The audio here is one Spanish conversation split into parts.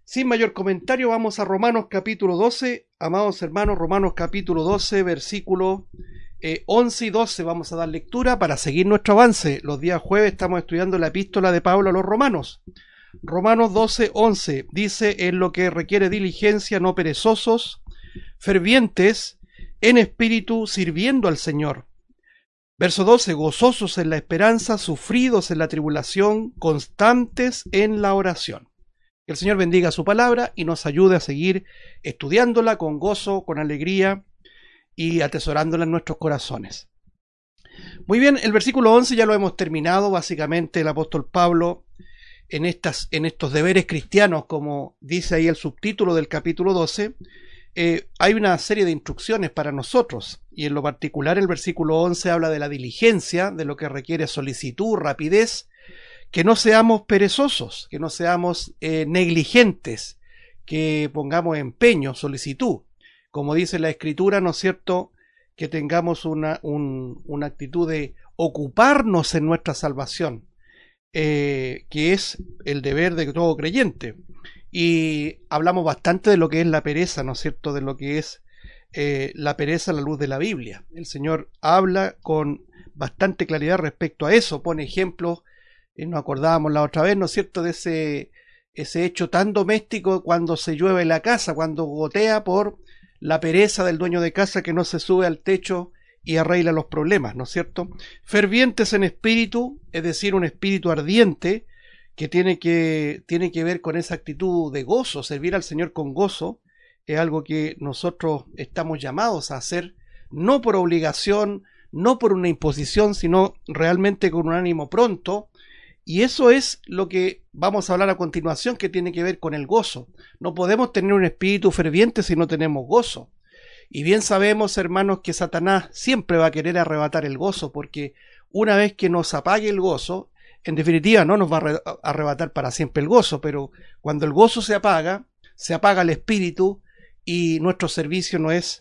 Sin mayor comentario, vamos a Romanos capítulo 12. Amados hermanos, Romanos capítulo 12, versículos 11 y 12. Vamos a dar lectura para seguir nuestro avance. Los días jueves estamos estudiando la epístola de Pablo a los romanos. Romanos 12, 11 dice: en lo que requiere diligencia, no perezosos, fervientes en espíritu, sirviendo al Señor. Verso 12: gozosos en la esperanza, sufridos en la tribulación, constantes en la oración. Que el Señor bendiga su palabra y nos ayude a seguir estudiándola con gozo, con alegría y atesorándola en nuestros corazones. Muy bien, el versículo 11 ya lo hemos terminado. Básicamente el apóstol Pablo en estos deberes cristianos, como dice ahí el subtítulo del capítulo 12, hay una serie de instrucciones para nosotros, y en lo particular el versículo 11 habla de la diligencia, de lo que requiere solicitud, rapidez, que no seamos perezosos, que no seamos negligentes, que pongamos empeño, solicitud. Como dice la Escritura, ¿no es cierto?, que tengamos una actitud de ocuparnos en nuestra salvación, que es el deber de todo creyente. Y hablamos bastante de lo que es la pereza, ¿no es cierto?, de lo que es la pereza a la luz de la Biblia. El Señor habla con bastante claridad respecto a eso, pone ejemplos. Nos acordábamos la otra vez, ¿no es cierto?, de ese hecho tan doméstico cuando se llueve en la casa, cuando gotea por la pereza del dueño de casa que no se sube al techo y arregla los problemas, ¿no es cierto? Fervientes en espíritu, es decir, un espíritu ardiente que tiene que ver con esa actitud de gozo. Servir al Señor con gozo es algo que nosotros estamos llamados a hacer, no por obligación, no por una imposición, sino realmente con un ánimo pronto. Y eso es lo que vamos a hablar a continuación, que tiene que ver con el gozo. No podemos tener un espíritu ferviente si no tenemos gozo. Y bien sabemos, hermanos, que Satanás siempre va a querer arrebatar el gozo, porque una vez que nos apague el gozo, en definitiva no nos va a arrebatar para siempre el gozo, pero cuando el gozo se apaga el espíritu y nuestro servicio no es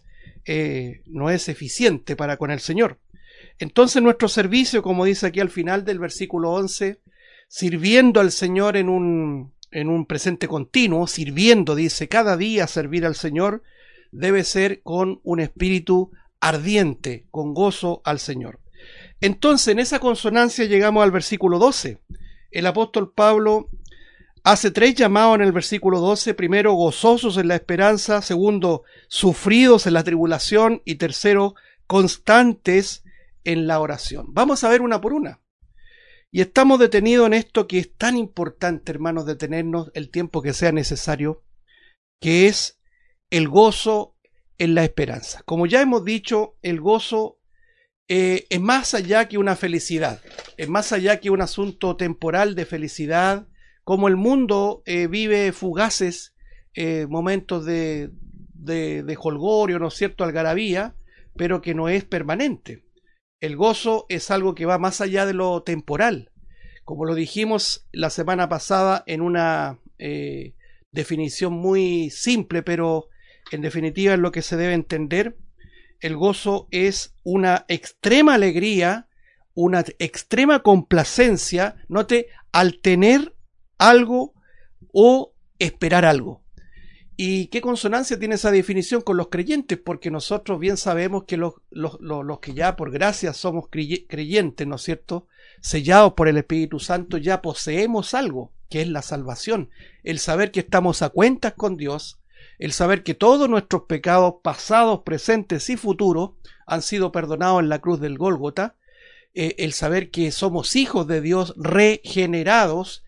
eficiente para con el Señor. Entonces nuestro servicio, como dice aquí al final del versículo 11, sirviendo al Señor en un presente continuo, sirviendo, dice, cada día servir al Señor, debe ser con un espíritu ardiente, con gozo al Señor. Entonces, en esa consonancia llegamos al versículo 12. El apóstol Pablo hace tres llamados en el versículo 12. Primero, gozosos en la esperanza. Segundo, sufridos en la tribulación. Y tercero, constantes en la oración. Vamos a ver una por una. Y estamos detenidos en esto que es tan importante, hermanos, detenernos el tiempo que sea necesario, que es el gozo en la esperanza. Como ya hemos dicho, el gozo es más allá que una felicidad, es más allá que un asunto temporal de felicidad, como el mundo vive fugaces momentos de jolgorio, ¿no es cierto?, algarabía, pero que no es permanente. El gozo es algo que va más allá de lo temporal. Como lo dijimos la semana pasada en una definición muy simple, pero en definitiva es lo que se debe entender. El gozo es una extrema alegría, una extrema complacencia, note, al tener algo o esperar algo. ¿Y qué consonancia tiene esa definición con los creyentes? Porque nosotros bien sabemos que los que ya por gracia somos creyentes, ¿no es cierto?, sellados por el Espíritu Santo, ya poseemos algo, que es la salvación. El saber que estamos a cuentas con Dios, el saber que todos nuestros pecados pasados, presentes y futuros han sido perdonados en la cruz del Gólgota, el saber que somos hijos de Dios regenerados,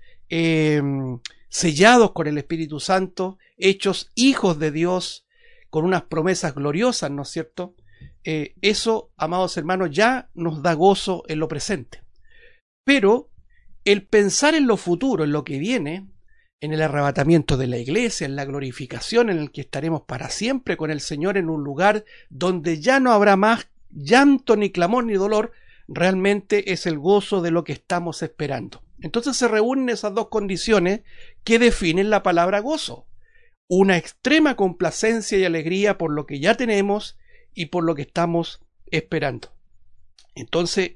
sellados con el Espíritu Santo, hechos hijos de Dios con unas promesas gloriosas, ¿no es cierto? Eso, amados hermanos, ya nos da gozo en lo presente. Pero el pensar en lo futuro, en lo que viene, en el arrebatamiento de la iglesia, en la glorificación en el que estaremos para siempre con el Señor en un lugar donde ya no habrá más llanto, ni clamor, ni dolor, realmente es el gozo de lo que estamos esperando. Entonces se reúnen esas dos condiciones que definen la palabra gozo: una extrema complacencia y alegría por lo que ya tenemos y por lo que estamos esperando. Entonces,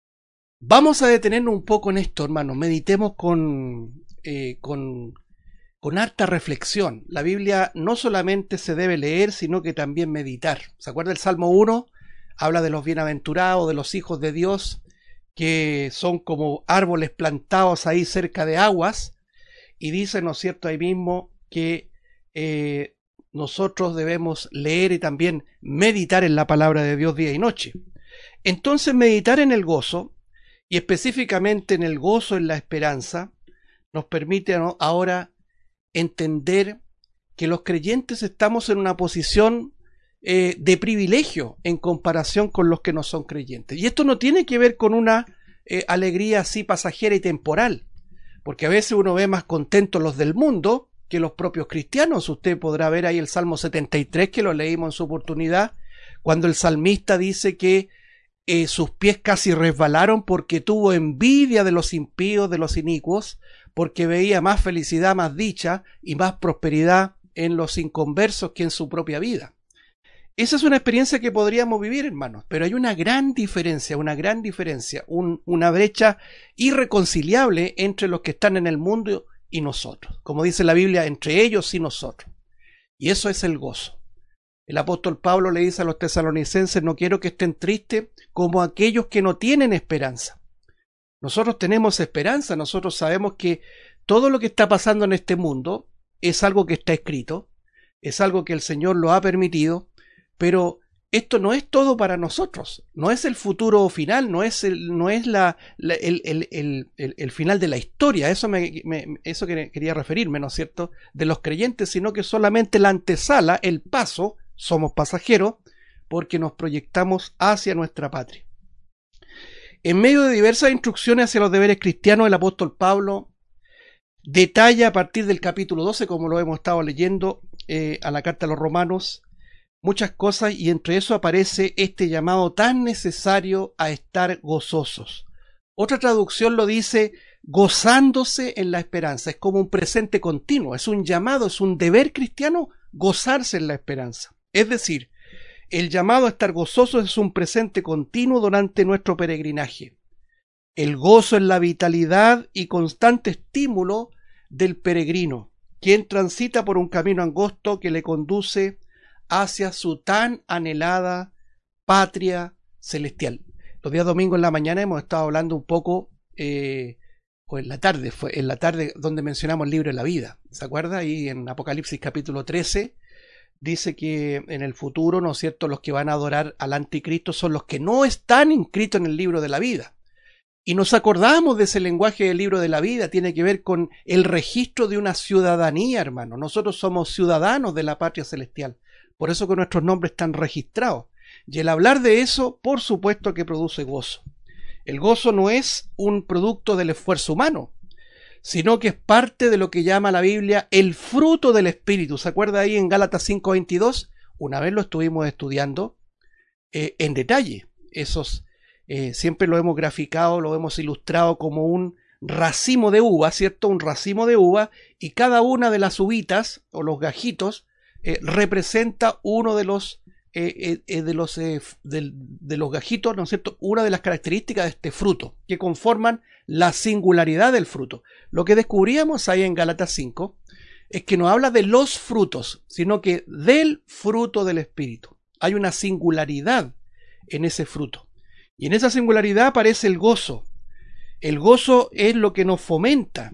vamos a detenernos un poco en esto, hermanos. Meditemos con con harta reflexión. La Biblia no solamente se debe leer, sino que también meditar. ¿Se acuerda el Salmo 1? Habla de los bienaventurados, de los hijos de Dios, que son como árboles plantados ahí cerca de aguas, y dice, ¿no es cierto?, ahí mismo que nosotros debemos leer y también meditar en la palabra de Dios día y noche. Entonces, meditar en el gozo, y específicamente en el gozo en la esperanza, nos permite ahora entender que los creyentes estamos en una posición de privilegio en comparación con los que no son creyentes. Y esto no tiene que ver con una alegría así pasajera y temporal, porque a veces uno ve más contentos los del mundo que los propios cristianos. Usted podrá ver ahí el Salmo 73, que lo leímos en su oportunidad, cuando el salmista dice que sus pies casi resbalaron porque tuvo envidia de los impíos, de los inicuos, porque veía más felicidad, más dicha y más prosperidad en los inconversos que en su propia vida. Esa es una experiencia que podríamos vivir, hermanos, pero hay una gran diferencia, una brecha irreconciliable entre los que están en el mundo y nosotros. Como dice la Biblia, entre ellos y nosotros. Y eso es el gozo. El apóstol Pablo le dice a los tesalonicenses, no quiero que estén tristes como aquellos que no tienen esperanza. Nosotros tenemos esperanza, nosotros sabemos que todo lo que está pasando en este mundo es algo que está escrito, es algo que el Señor lo ha permitido, pero esto no es todo para nosotros, no es el futuro final, no es el final de la historia, eso quería referirme, ¿no es cierto?, de los creyentes, sino que solamente la antesala, el paso, somos pasajeros, porque nos proyectamos hacia nuestra patria. En medio de diversas instrucciones hacia los deberes cristianos, el apóstol Pablo detalla a partir del capítulo 12, como lo hemos estado leyendo, a la carta a los romanos, muchas cosas, y entre eso aparece este llamado tan necesario a estar gozosos. Otra traducción lo dice gozándose en la esperanza. Es como un presente continuo, es un llamado, es un deber cristiano gozarse en la esperanza. Es decir, el llamado a estar gozosos es un presente continuo durante nuestro peregrinaje. El gozo es la vitalidad y constante estímulo del peregrino, quien transita por un camino angosto que le conduce hacia su tan anhelada patria celestial. Los días domingos en la mañana hemos estado hablando un poco, o en la tarde donde mencionamos el libro de la vida. ¿Se acuerda? Ahí en Apocalipsis capítulo 13 dice que en el futuro, ¿no es cierto?, los que van a adorar al anticristo son los que no están inscritos en el libro de la vida. Y nos acordamos de ese lenguaje del libro de la vida, tiene que ver con el registro de una ciudadanía, hermano. Nosotros somos ciudadanos de la patria celestial. Por eso que nuestros nombres están registrados. Y el hablar de eso, por supuesto que produce gozo. El gozo no es un producto del esfuerzo humano, sino que es parte de lo que llama la Biblia el fruto del Espíritu. ¿Se acuerda ahí en Gálatas 5:22? Una vez lo estuvimos estudiando en detalle. Siempre lo hemos graficado, lo hemos ilustrado como un racimo de uva, ¿cierto? Un racimo de uva, y cada una de las uvitas o los gajitos representa uno de los gajitos, ¿no es cierto?, una de las características de este fruto, que conforman la singularidad del fruto. Lo que descubríamos ahí en Gálatas 5 es que no habla de los frutos, sino que del fruto del Espíritu. Hay una singularidad en ese fruto. Y en esa singularidad aparece el gozo. El gozo es lo que nos fomenta,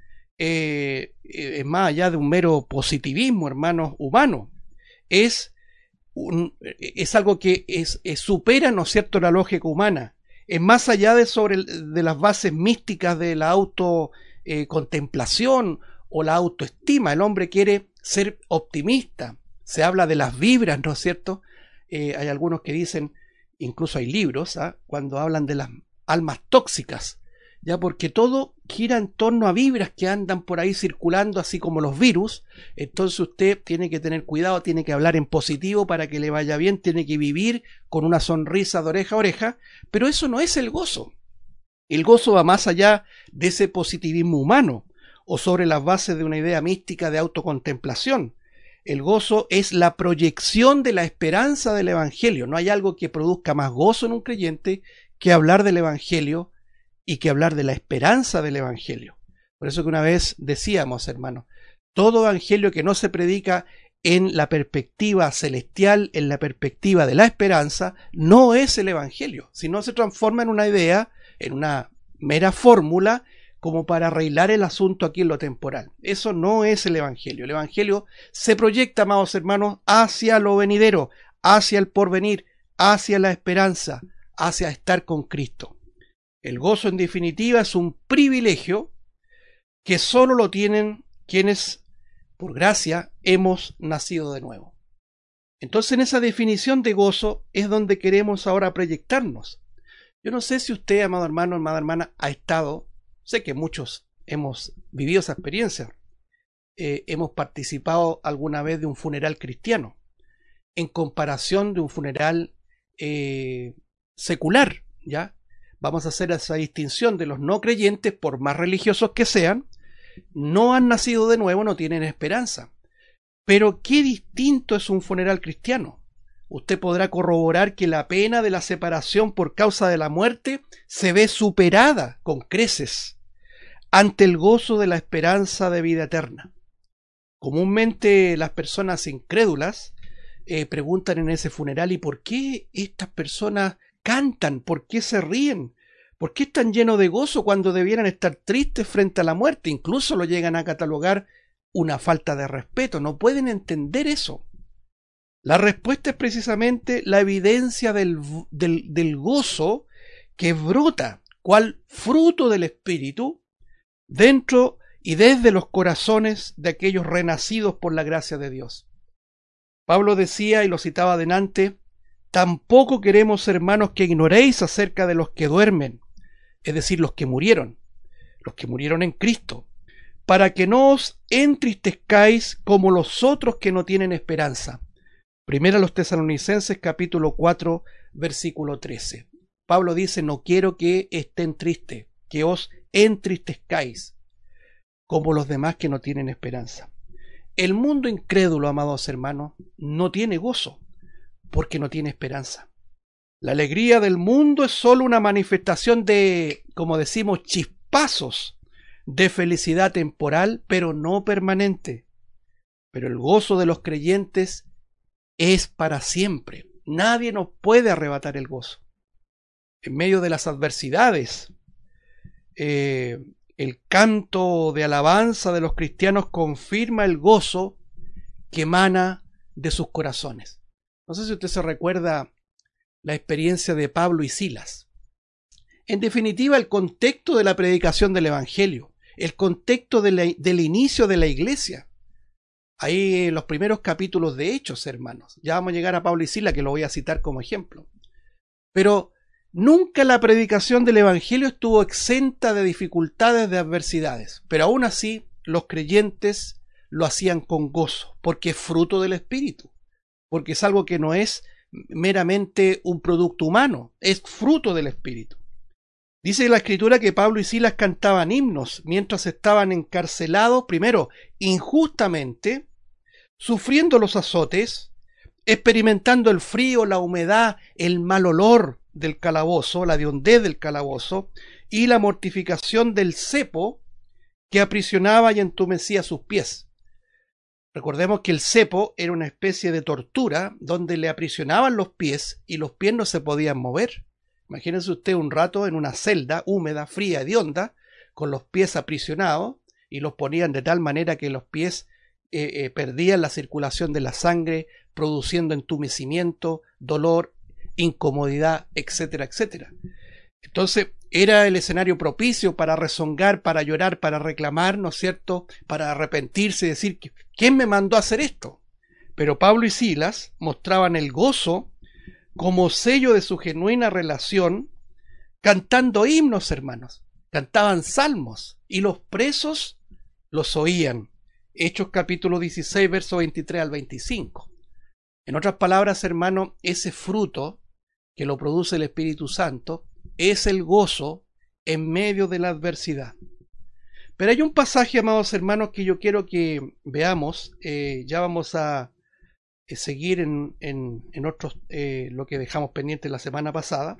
más allá de un mero positivismo, hermanos, humano. Es algo que supera, ¿no es cierto?, la lógica humana. Es más allá de las bases místicas de la autocontemplación o la autoestima. El hombre quiere ser optimista. Se habla de las vibras, ¿no es cierto? Hay algunos que dicen, incluso hay libros, cuando hablan de las almas tóxicas, ya, porque todo gira en torno a vibras que andan por ahí circulando, así como los virus. Entonces usted tiene que tener cuidado, tiene que hablar en positivo para que le vaya bien, tiene que vivir con una sonrisa de oreja a oreja, pero eso no es el gozo. El gozo va más allá de ese positivismo humano o sobre las bases de una idea mística de autocontemplación. El gozo es la proyección de la esperanza del Evangelio. No hay algo que produzca más gozo en un creyente que hablar del Evangelio y que hablar de la esperanza del Evangelio. Por eso que una vez decíamos, hermanos, Todo evangelio que no se predica en la perspectiva celestial, en la perspectiva de la esperanza, no es el evangelio, sino se transforma en una idea, en una mera fórmula, como para arreglar el asunto aquí en lo temporal. Eso no es el evangelio. El evangelio se proyecta, amados hermanos, hacia lo venidero, hacia el porvenir, hacia la esperanza, hacia estar con Cristo. El gozo, en definitiva, es un privilegio que solo lo tienen quienes, por gracia, hemos nacido de nuevo. Entonces, en esa definición de gozo es donde queremos ahora proyectarnos. Yo no sé si usted, amado hermano, amada hermana, ha estado, sé que muchos hemos vivido esa experiencia, hemos participado alguna vez de un funeral cristiano, en comparación de un funeral secular, ¿ya? Vamos a hacer esa distinción de los no creyentes, por más religiosos que sean, no han nacido de nuevo, no tienen esperanza. Pero qué distinto es un funeral cristiano. Usted podrá corroborar que la pena de la separación por causa de la muerte se ve superada con creces ante el gozo de la esperanza de vida eterna. Comúnmente las personas incrédulas preguntan en ese funeral: ¿y por qué estas personas cantan? ¿Por qué se ríen? ¿Por qué están llenos de gozo cuando debieran estar tristes frente a la muerte? Incluso lo llegan a catalogar una falta de respeto. No pueden entender eso. La respuesta es precisamente la evidencia del gozo que brota, cual fruto del Espíritu, dentro y desde los corazones de aquellos renacidos por la gracia de Dios. Pablo decía, y lo citaba adelante: tampoco queremos, hermanos, que ignoréis acerca de los que duermen, es decir, los que murieron en Cristo, para que no os entristezcáis como los otros que no tienen esperanza. Primera a los Tesalonicenses capítulo 4 versículo 13. Pablo dice: no quiero que estén tristes, que os entristezcáis como los demás que no tienen esperanza. El mundo incrédulo, amados hermanos, no tiene gozo porque no tiene esperanza. La alegría del mundo es solo una manifestación de, como decimos, chispazos de felicidad temporal, pero no permanente. Pero el gozo de los creyentes es para siempre. Nadie nos puede arrebatar el gozo. En medio de las adversidades, el canto de alabanza de los cristianos confirma el gozo que emana de sus corazones. No sé si usted se recuerda la experiencia de Pablo y Silas. En definitiva, el contexto de la predicación del Evangelio, el contexto del inicio de la iglesia. Ahí en los primeros capítulos de Hechos, hermanos. Ya vamos a llegar a Pablo y Silas, que lo voy a citar como ejemplo. Pero nunca la predicación del Evangelio estuvo exenta de dificultades, de adversidades. Pero aún así, los creyentes lo hacían con gozo, porque es fruto del Espíritu. Porque es algo que no es meramente un producto humano, es fruto del Espíritu. Dice la Escritura que Pablo y Silas cantaban himnos mientras estaban encarcelados, primero injustamente, sufriendo los azotes, experimentando el frío, la humedad, el mal olor del calabozo, la hediondez del calabozo y la mortificación del cepo que aprisionaba y entumecía sus pies. Recordemos que el cepo era una especie de tortura donde le aprisionaban los pies y los pies no se podían mover. Imagínense usted un rato en una celda húmeda, fría, hedionda, con los pies aprisionados, y los ponían de tal manera que los pies perdían la circulación de la sangre, produciendo entumecimiento, dolor, incomodidad, etcétera, etcétera. Entonces era el escenario propicio para rezongar, para llorar, para reclamar, ¿no es cierto?, para arrepentirse y decir: ¿quién me mandó a hacer esto? Pero Pablo y Silas mostraban el gozo como sello de su genuina relación, cantando himnos, hermanos. Cantaban salmos y los presos los oían. Hechos capítulo 16, verso 23 al 25. En otras palabras, hermano, ese fruto que lo produce el Espíritu Santo es el gozo en medio de la adversidad. Pero hay un pasaje, amados hermanos, que yo quiero que veamos. Ya vamos a seguir en otros, lo que dejamos pendiente la semana pasada.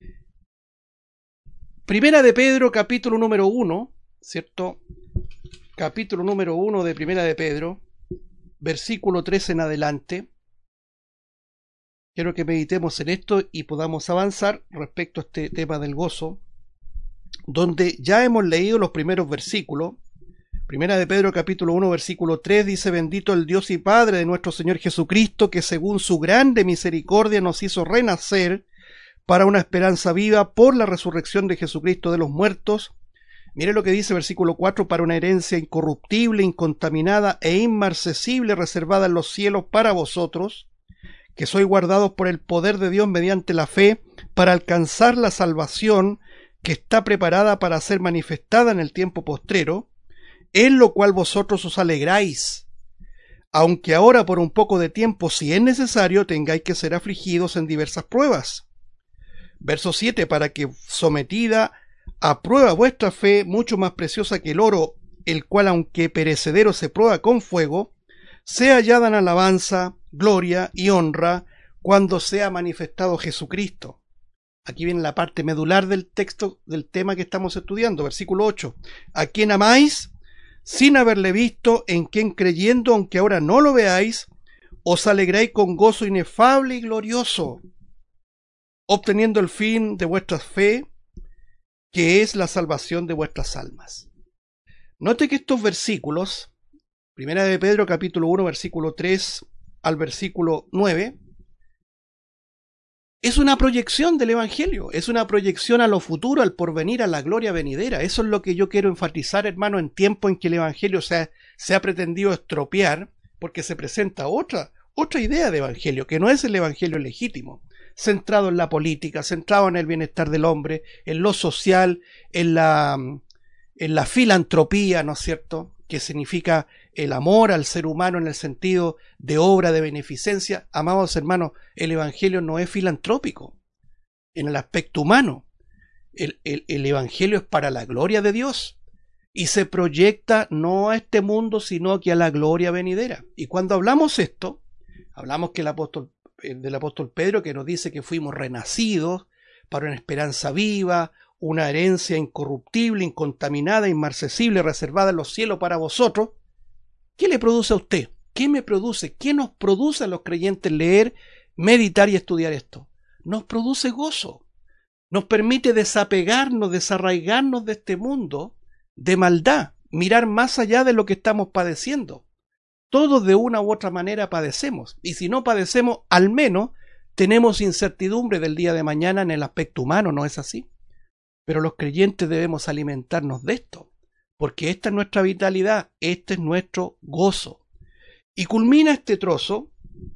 Primera de Pedro, capítulo número 1, ¿cierto? capítulo número 1 de Primera de Pedro, versículo 3 en adelante. Quiero que meditemos en esto y podamos avanzar respecto a este tema del gozo, donde ya hemos leído los primeros versículos. Primera de Pedro capítulo 1 versículo 3 dice: bendito el Dios y Padre de nuestro Señor Jesucristo, que según su grande misericordia nos hizo renacer para una esperanza viva por la resurrección de Jesucristo de los muertos. Mire lo que dice versículo 4: para una herencia incorruptible, incontaminada e inmarcesible, reservada en los cielos para vosotros, que sois guardados por el poder de Dios mediante la fe, para alcanzar la salvación que está preparada para ser manifestada en el tiempo postrero, en lo cual vosotros os alegráis, aunque ahora por un poco de tiempo, si es necesario, tengáis que ser afligidos en diversas pruebas. Verso 7: para que, sometida a prueba vuestra fe, mucho más preciosa que el oro, el cual aunque perecedero se prueba con fuego, sea hallada en alabanza, gloria y honra cuando sea manifestado Jesucristo. Aquí viene la parte medular del texto del tema que estamos estudiando, versículo 8: a quien amáis sin haberle visto, en quien creyendo, aunque ahora no lo veáis, os alegráis con gozo inefable y glorioso, obteniendo el fin de vuestra fe, que es la salvación de vuestras almas. Note que estos versículos, Primera de Pedro capítulo 1 versículo 3 al versículo 9, es una proyección del Evangelio, es una proyección a lo futuro, al porvenir, a la gloria venidera. Eso es lo que yo quiero enfatizar, hermano, en tiempo en que el Evangelio se ha pretendido estropear, porque se presenta otra idea de Evangelio, que no es el Evangelio legítimo, centrado en la política, centrado en el bienestar del hombre, en lo social, en la filantropía, ¿no es cierto?, que significa el amor al ser humano en el sentido de obra de beneficencia. Amados hermanos, el Evangelio no es filantrópico en el aspecto humano. El Evangelio es para la gloria de Dios y se proyecta no a este mundo, sino que a la gloria venidera. Y cuando hablamos esto, hablamos que del apóstol Pedro, que nos dice que fuimos renacidos para una esperanza viva, una herencia incorruptible, incontaminada, inmarcesible, reservada en los cielos para vosotros. ¿Qué le produce a usted? ¿Qué me produce? ¿Qué nos produce a los creyentes leer, meditar y estudiar esto? Nos produce gozo. Nos permite desapegarnos, desarraigarnos de este mundo de maldad, mirar más allá de lo que estamos padeciendo. Todos de una u otra manera padecemos, y si no padecemos, al menos tenemos incertidumbre del día de mañana en el aspecto humano, ¿no es así? Pero los creyentes debemos alimentarnos de esto, porque esta es nuestra vitalidad, este es nuestro gozo. Y culmina este trozo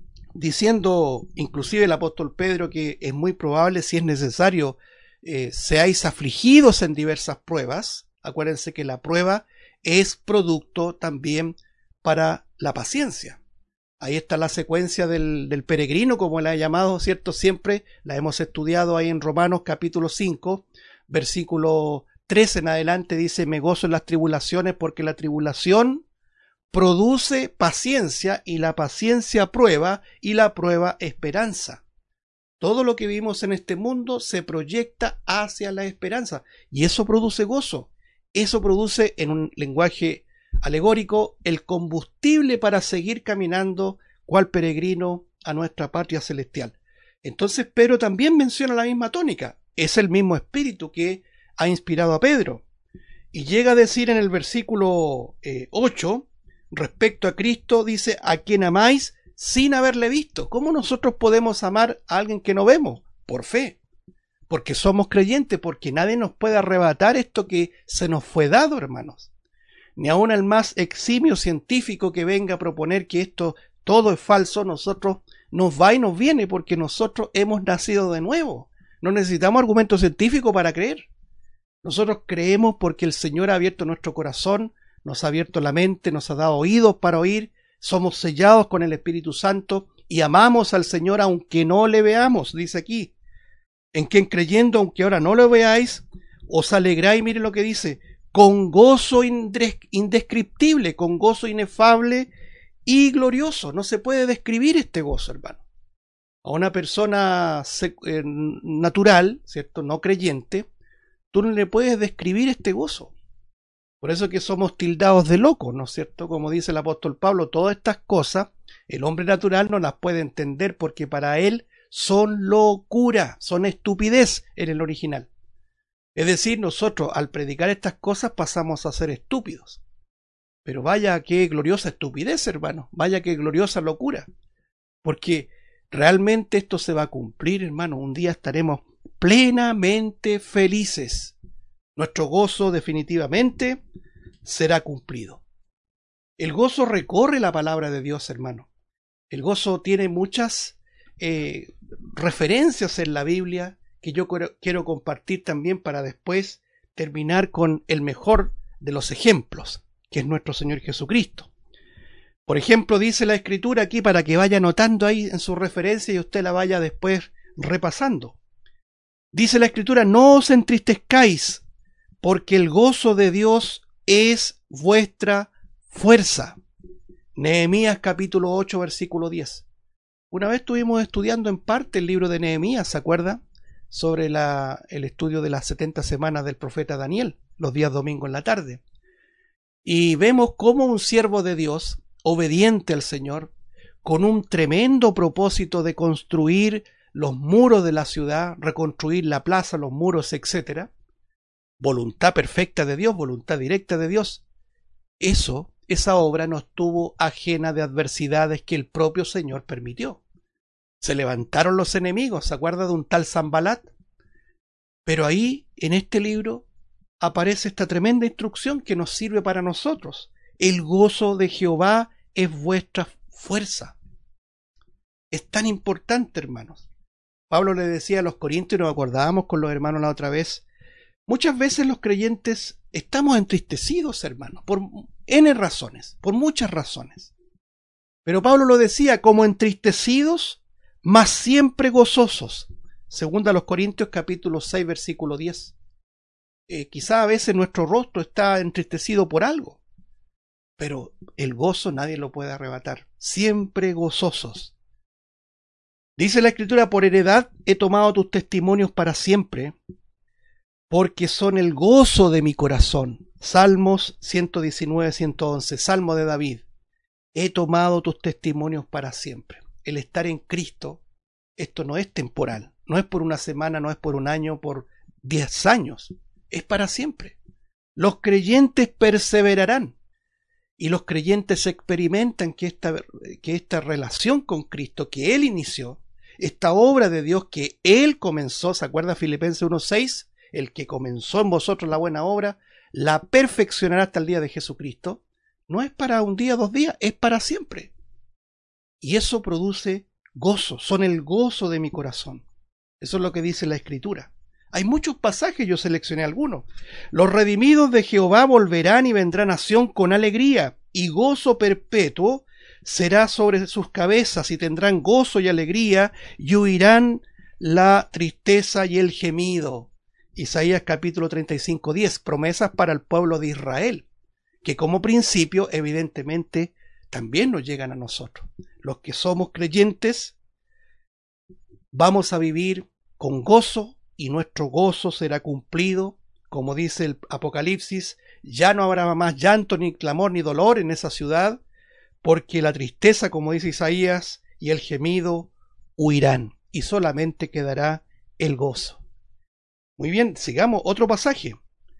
diciendo, inclusive el apóstol Pedro, que es muy probable, si es necesario, seáis afligidos en diversas pruebas. Acuérdense que la prueba es producto también para la paciencia. Ahí está la secuencia del peregrino, como la he llamado, ¿cierto? Siempre la hemos estudiado ahí en Romanos capítulo 5, versículo 13 en adelante. Dice: me gozo en las tribulaciones, porque la tribulación produce paciencia, y la paciencia prueba, y la prueba esperanza. Todo lo que vivimos en este mundo se proyecta hacia la esperanza, y eso produce gozo. Eso produce, en un lenguaje alegórico, el combustible para seguir caminando cual peregrino a nuestra patria celestial. Entonces Pedro también menciona la misma tónica. Es el mismo espíritu que ha inspirado a Pedro. Y llega a decir en el versículo 8, respecto a Cristo, dice: a quien amáis sin haberle visto. ¿Cómo nosotros podemos amar a alguien que no vemos? Por fe. Porque somos creyentes, porque nadie nos puede arrebatar esto que se nos fue dado, hermanos. Ni aun el más eximio científico que venga a proponer que esto todo es falso, nosotros nos va y nos viene, porque nosotros hemos nacido de nuevo. No necesitamos argumentos científicos para creer. Nosotros creemos porque el Señor ha abierto nuestro corazón, nos ha abierto la mente, nos ha dado oídos para oír, somos sellados con el Espíritu Santo y amamos al Señor aunque no le veamos, dice aquí. En quien creyendo, aunque ahora no lo veáis, os alegráis, mire lo que dice, con gozo indescriptible, con gozo inefable y glorioso. No se puede describir este gozo, hermano. A una persona natural, ¿cierto?, no creyente, tú no le puedes describir este gozo. Por eso que somos tildados de locos, ¿no es cierto? Como dice el apóstol Pablo, todas estas cosas el hombre natural no las puede entender porque para él son locura, son estupidez en el original. Es decir, nosotros al predicar estas cosas pasamos a ser estúpidos. Pero vaya qué gloriosa estupidez, hermano, vaya qué gloriosa locura. Porque realmente esto se va a cumplir, hermano. Un día estaremos plenamente felices. Nuestro gozo definitivamente será cumplido. El gozo recorre la palabra de Dios, hermano. El gozo tiene muchas referencias en la Biblia que yo quiero compartir también para después terminar con el mejor de los ejemplos, que es nuestro Señor Jesucristo. Por ejemplo, dice la Escritura aquí para que vaya anotando ahí en su referencia y usted la vaya después repasando. Dice la Escritura, no os entristezcáis, porque el gozo de Dios es vuestra fuerza. Nehemías capítulo 8, versículo 10. Una vez estuvimos estudiando en parte el libro de Nehemías, ¿se acuerda? Sobre el estudio de las 70 semanas del profeta Daniel, los días domingos en la tarde. Y vemos cómo un siervo de Dios, obediente al Señor, con un tremendo propósito de construir los muros de la ciudad, reconstruir la plaza, los muros, etc. Voluntad perfecta de Dios, voluntad directa de Dios. Esa obra no estuvo ajena de adversidades que el propio Señor permitió. Se levantaron los enemigos, ¿se acuerda de un tal Sanbalat? Pero ahí, en este libro, aparece esta tremenda instrucción que nos sirve para nosotros. El gozo de Jehová es vuestra fuerza. Es tan importante, hermanos. Pablo le decía a los corintios, nos acordábamos con los hermanos la otra vez, muchas veces los creyentes estamos entristecidos, hermanos, por N razones, por muchas razones. Pero Pablo lo decía, como entristecidos, mas siempre gozosos. Segunda a los Corintios capítulo 6, versículo 10. Quizá a veces nuestro rostro está entristecido por algo, pero el gozo nadie lo puede arrebatar. Siempre gozosos. Dice la Escritura, por heredad he tomado tus testimonios para siempre, porque son el gozo de mi corazón. Salmos 119, 111, Salmo de David. He tomado tus testimonios para siempre. El estar en Cristo, esto no es temporal, no es por una semana, no es por un año, por 10 años, es para siempre. Los creyentes perseverarán y los creyentes experimentan que esta relación con Cristo que Él inició, esta obra de Dios que Él comenzó, ¿se acuerda Filipenses 1:6? El que comenzó en vosotros la buena obra, la perfeccionará hasta el día de Jesucristo. No es para un día, 2 días, es para siempre. Y eso produce gozo, son el gozo de mi corazón. Eso es lo que dice la Escritura. Hay muchos pasajes, yo seleccioné algunos. Los redimidos de Jehová volverán y vendrán a Sión con alegría, y gozo perpetuo será sobre sus cabezas, y tendrán gozo y alegría, y huirán la tristeza y el gemido. Isaías capítulo 35, 10, promesas para el pueblo de Israel, que como principio evidentemente también nos llegan a nosotros. Los que somos creyentes vamos a vivir con gozo y nuestro gozo será cumplido, como dice el Apocalipsis, ya no habrá más llanto, ni clamor, ni dolor en esa ciudad, porque la tristeza, como dice Isaías, y el gemido huirán, y solamente quedará el gozo. Muy bien, sigamos, otro pasaje.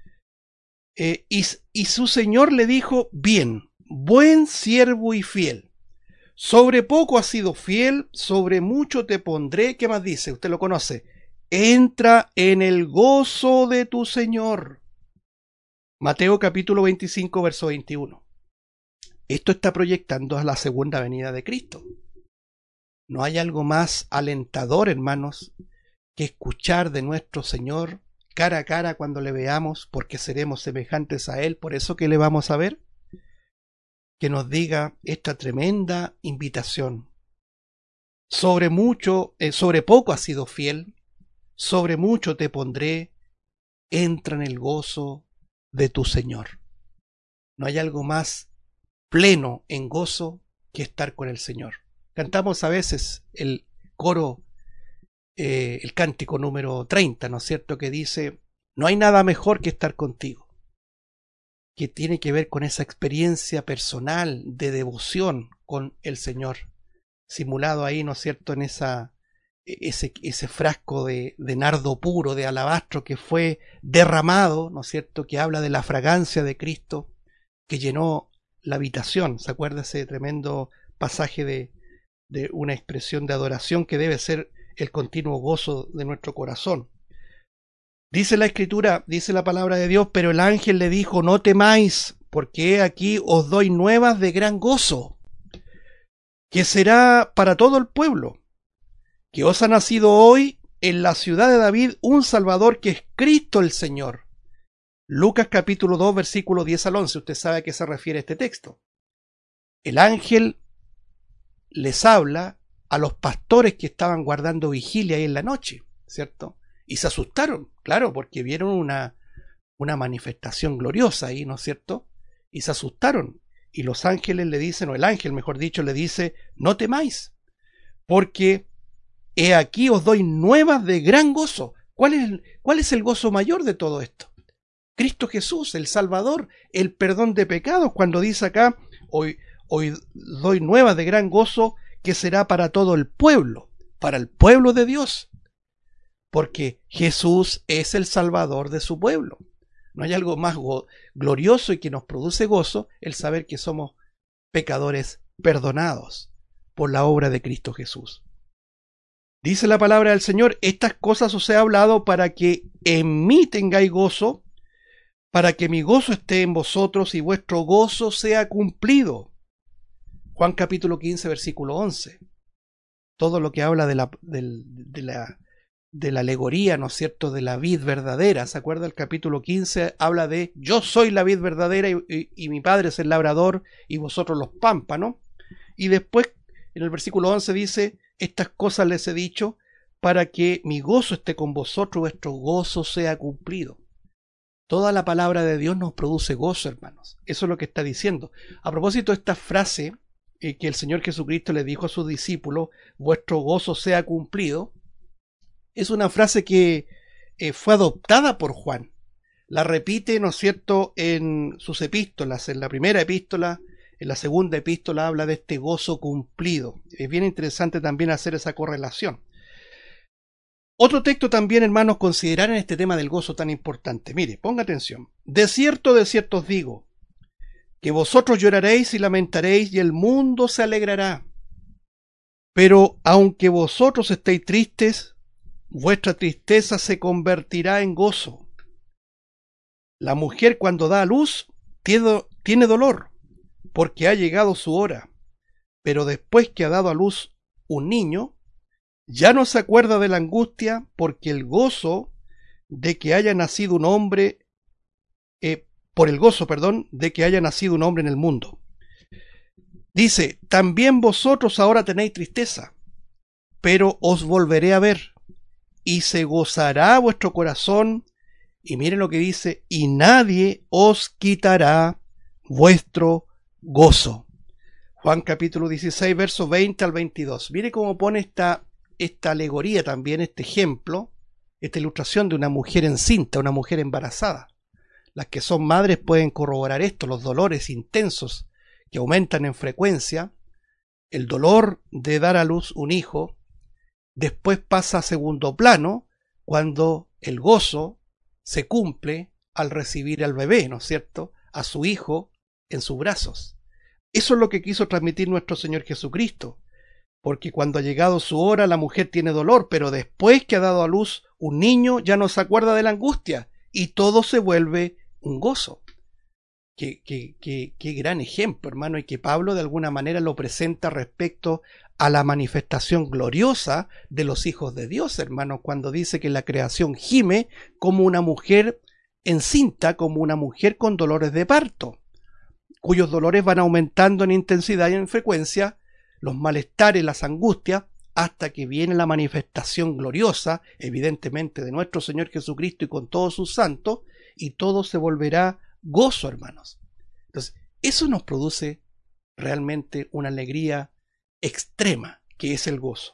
Y su Señor le dijo, bien, buen siervo y fiel. Sobre poco has sido fiel, sobre mucho te pondré. ¿Qué más dice? Usted lo conoce. Entra en el gozo de tu Señor. Mateo capítulo 25, verso 21. Esto está proyectando a la segunda venida de Cristo. No hay algo más alentador, hermanos, que escuchar de nuestro Señor cara a cara cuando le veamos, porque seremos semejantes a Él, por eso que le vamos a ver, que nos diga esta tremenda invitación. Sobre poco has sido fiel, sobre mucho te pondré, entra en el gozo de tu Señor. No hay algo más pleno en gozo que estar con el Señor. Cantamos a veces el coro, el cántico número 30, ¿no es cierto?, que dice, no hay nada mejor que estar contigo. que tiene que ver con esa experiencia personal de devoción con el Señor, simulado ahí, ¿no es cierto?, en ese frasco de nardo puro, de alabastro que fue derramado, ¿no es cierto?, que habla de la fragancia de Cristo que llenó la habitación. ¿Se acuerda ese tremendo pasaje de una expresión de adoración que debe ser el continuo gozo de nuestro corazón? Dice la Escritura, dice la palabra de Dios, pero el ángel le dijo, no temáis, porque he aquí os doy nuevas de gran gozo, que será para todo el pueblo, que os ha nacido hoy en la ciudad de David un Salvador, que es Cristo el Señor. Lucas capítulo 2, versículo 10 al 11, usted sabe a qué se refiere este texto. El ángel les habla a los pastores que estaban guardando vigilia ahí en la noche, ¿cierto? Y se asustaron, claro, porque vieron una manifestación gloriosa ahí, ¿no es cierto? Y se asustaron. Y los ángeles le dicen, o el ángel, mejor dicho, le dice, no temáis, porque he aquí os doy nuevas de gran gozo. ¿Cuál es el gozo mayor de todo esto? Cristo Jesús, el Salvador, el perdón de pecados, cuando dice acá, hoy doy nuevas de gran gozo, que será para todo el pueblo, para el pueblo de Dios. Porque Jesús es el Salvador de su pueblo. No hay algo más glorioso y que nos produce gozo el saber que somos pecadores perdonados por la obra de Cristo Jesús. Dice la palabra del Señor, estas cosas os he hablado para que en mí tengáis gozo, para que mi gozo esté en vosotros y vuestro gozo sea cumplido. Juan capítulo 15, versículo 11. Todo lo que habla de la alegoría, ¿no es cierto?, de la vid verdadera. ¿Se acuerda? El capítulo 15 habla de yo soy la vid verdadera y mi padre es el labrador y vosotros los pámpanos. Y después en el versículo 11 dice, estas cosas les he dicho para que mi gozo esté con vosotros, vuestro gozo sea cumplido. Toda la palabra de Dios nos produce gozo, hermanos. Eso es lo que está diciendo. A propósito de esta frase que el Señor Jesucristo le dijo a sus discípulos, vuestro gozo sea cumplido, es una frase que fue adoptada por Juan. La repite, ¿no es cierto?, en sus epístolas. En la primera epístola, en la segunda epístola habla de este gozo cumplido. Es bien interesante también hacer esa correlación. Otro texto también, hermanos, considerar en este tema del gozo tan importante. Mire, ponga atención. De cierto os digo, que vosotros lloraréis y lamentaréis y el mundo se alegrará. Pero aunque vosotros estéis tristes, vuestra tristeza se convertirá en gozo. La mujer cuando da a luz tiene dolor, porque ha llegado su hora, pero después que ha dado a luz un niño, ya no se acuerda de la angustia, porque el gozo de que haya nacido un hombre, por el gozo, de que haya nacido un hombre en el mundo. Dice, también vosotros ahora tenéis tristeza, pero os volveré a ver, y se gozará vuestro corazón, y miren lo que dice, y nadie os quitará vuestro gozo. Juan capítulo 16, versos 20 al 22. Mire cómo pone esta alegoría también, este ejemplo, esta ilustración de una mujer encinta, una mujer embarazada. Las que son madres pueden corroborar esto, los dolores intensos que aumentan en frecuencia, el dolor de dar a luz un hijo, después pasa a segundo plano cuando el gozo se cumple al recibir al bebé, ¿no es cierto?, a su hijo en sus brazos. Eso es lo que quiso transmitir nuestro Señor Jesucristo, porque cuando ha llegado su hora la mujer tiene dolor, pero después que ha dado a luz un niño ya no se acuerda de la angustia y todo se vuelve un gozo. Qué gran ejemplo, hermano, y que Pablo de alguna manera lo presenta respecto a la manifestación gloriosa de los hijos de Dios, hermano, cuando dice que la creación gime como una mujer encinta, como una mujer con dolores de parto, cuyos dolores van aumentando en intensidad y en frecuencia, los malestares, las angustias, hasta que viene la manifestación gloriosa, evidentemente de nuestro Señor Jesucristo y con todos sus santos, y todo se volverá gozo, hermanos. Entonces, eso nos produce realmente una alegría extrema, que es el gozo.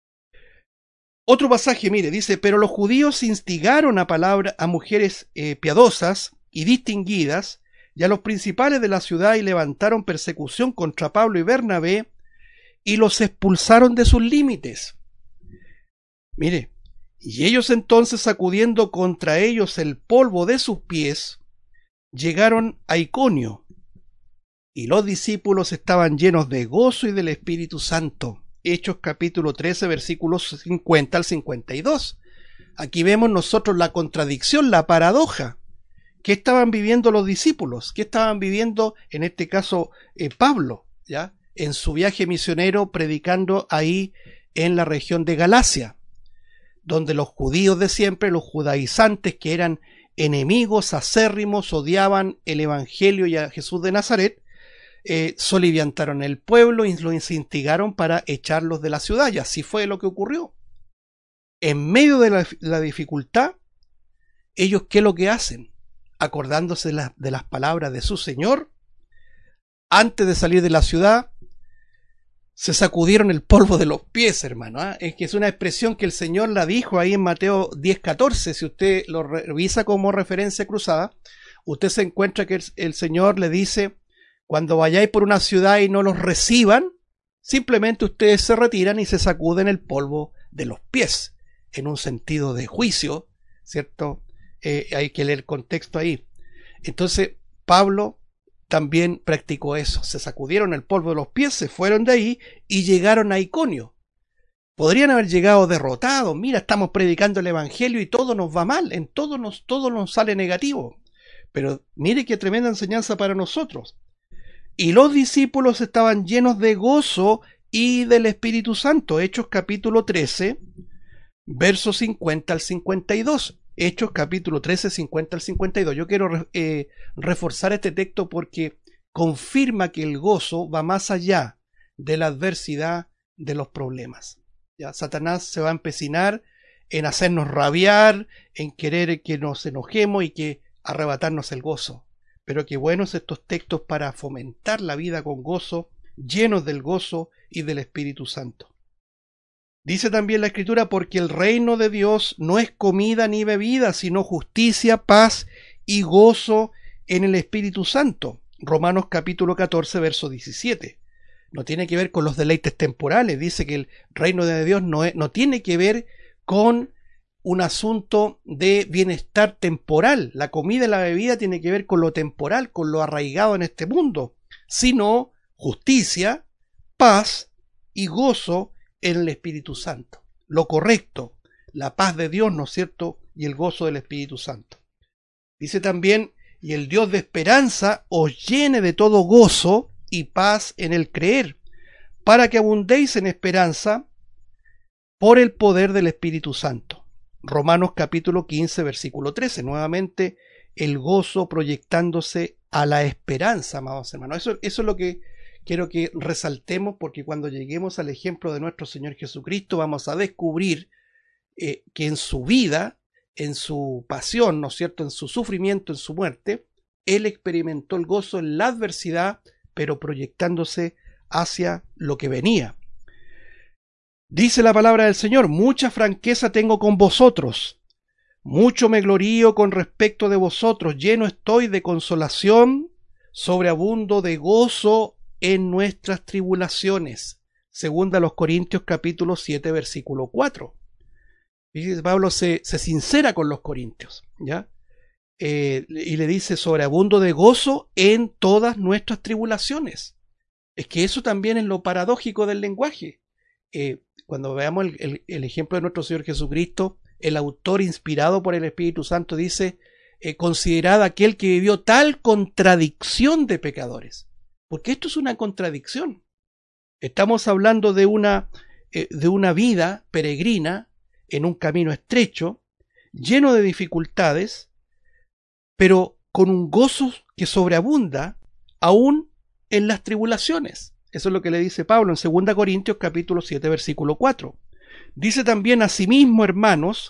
Otro pasaje, mire, dice, pero los judíos instigaron a mujeres piadosas y distinguidas, y a los principales de la ciudad y levantaron persecución contra Pablo y Bernabé y los expulsaron de sus límites. Mire, y ellos entonces, sacudiendo contra ellos el polvo de sus pies, llegaron a Iconio, y los discípulos estaban llenos de gozo y del Espíritu Santo. Hechos capítulo 13, versículos 50 al 52. Aquí vemos nosotros la contradicción, la paradoja. ¿Qué estaban viviendo los discípulos? ¿Qué estaban viviendo, en este caso, Pablo, ¿ya?, en su viaje misionero predicando ahí en la región de Galacia, donde los judíos de siempre, los judaizantes, que eran enemigos acérrimos, odiaban el Evangelio y a Jesús de Nazaret, soliviantaron el pueblo y los instigaron para echarlos de la ciudad, y así fue lo que ocurrió. En medio de la dificultad, ellos, ¿qué es lo que hacen? Acordándose de las palabras de su Señor, antes de salir de la ciudad, se sacudieron el polvo de los pies, hermano. Es que es una expresión que el Señor la dijo ahí en Mateo 10:14. Si usted lo revisa como referencia cruzada, usted se encuentra que el Señor le dice: cuando vayáis por una ciudad y no los reciban, simplemente ustedes se retiran y se sacuden el polvo de los pies, en un sentido de juicio, ¿cierto? Hay que leer el contexto ahí. Entonces, Pablo también practicó eso. Se sacudieron el polvo de los pies, se fueron de ahí y llegaron a Iconio. Podrían haber llegado derrotados. Mira, estamos predicando el Evangelio y todo nos va mal, en todo nos sale negativo. Pero mire qué tremenda enseñanza para nosotros. Y los discípulos estaban llenos de gozo y del Espíritu Santo. Hechos capítulo 13, versos 50 al 52. Hechos capítulo 13, 50 al 52. Yo quiero reforzar este texto porque confirma que el gozo va más allá de la adversidad, de los problemas. ¿Ya? Satanás se va a empecinar en hacernos rabiar, en querer que nos enojemos y que arrebatarnos el gozo. Pero qué buenos estos textos para fomentar la vida con gozo, llenos del gozo y del Espíritu Santo. Dice también la Escritura: porque el reino de Dios no es comida ni bebida, sino justicia, paz y gozo en el Espíritu Santo. Romanos capítulo 14, verso 17. No tiene que ver con los deleites temporales. Dice que el reino de Dios no tiene que ver con un asunto de bienestar temporal. La comida y la bebida tiene que ver con lo temporal, con lo arraigado en este mundo, sino justicia, paz y gozo en el Espíritu Santo. Lo correcto, la paz de Dios, ¿no es cierto?, y el gozo del Espíritu Santo. Dice también: y el Dios de esperanza os llene de todo gozo y paz en el creer, para que abundéis en esperanza por el poder del Espíritu Santo. Romanos capítulo 15, versículo 13. Nuevamente, el gozo proyectándose a la esperanza, amados hermanos. Eso es lo que quiero que resaltemos, porque cuando lleguemos al ejemplo de nuestro Señor Jesucristo vamos a descubrir que en su vida, en su pasión, ¿no es cierto?, en su sufrimiento, en su muerte, Él experimentó el gozo en la adversidad, pero proyectándose hacia lo que venía. Dice la palabra del Señor: mucha franqueza tengo con vosotros, mucho me glorío con respecto de vosotros, lleno estoy de consolación, sobreabundo de gozo en nuestras tribulaciones. Segunda a los Corintios capítulo 7, versículo 4. Y Pablo se sincera con los corintios, ¿ya? Y le dice: sobreabundo de gozo en todas nuestras tribulaciones. Es que eso también es lo paradójico del lenguaje. Cuando veamos el ejemplo de nuestro Señor Jesucristo, el autor, inspirado por el Espíritu Santo, dice: considerad aquel que vivió tal contradicción de pecadores. Porque esto es una contradicción. Estamos hablando de una vida peregrina en un camino estrecho, lleno de dificultades, pero con un gozo que sobreabunda aún en las tribulaciones. Eso es lo que le dice Pablo en 2 Corintios capítulo 7, versículo 4. Dice también: asimismo, hermanos,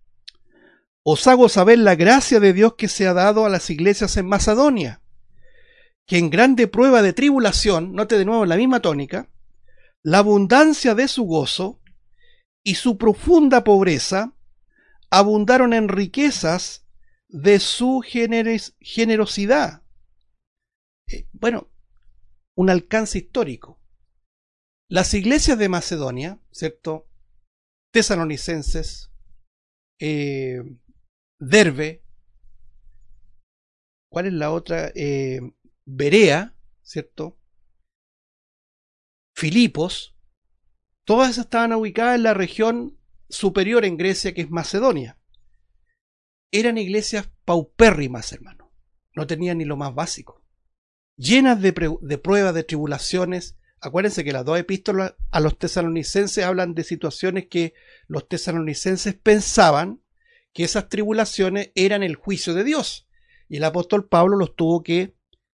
os hago saber la gracia de Dios que se ha dado a las iglesias en Macedonia, que en grande prueba de tribulación, note de nuevo la misma tónica, la abundancia de su gozo y su profunda pobreza abundaron en riquezas de su generosidad. bueno, un alcance histórico. Las iglesias de Macedonia, ¿cierto? Tesalonicenses, Derbe, ¿cuál es la otra? Berea, ¿cierto? Filipos, todas esas estaban ubicadas en la región superior en Grecia, que es Macedonia. Eran iglesias paupérrimas, hermano. No tenían ni lo más básico. Llenas de pruebas, de tribulaciones. Acuérdense que las dos epístolas a los tesalonicenses hablan de situaciones que los tesalonicenses pensaban que esas tribulaciones eran el juicio de Dios. Y el apóstol Pablo les tuvo que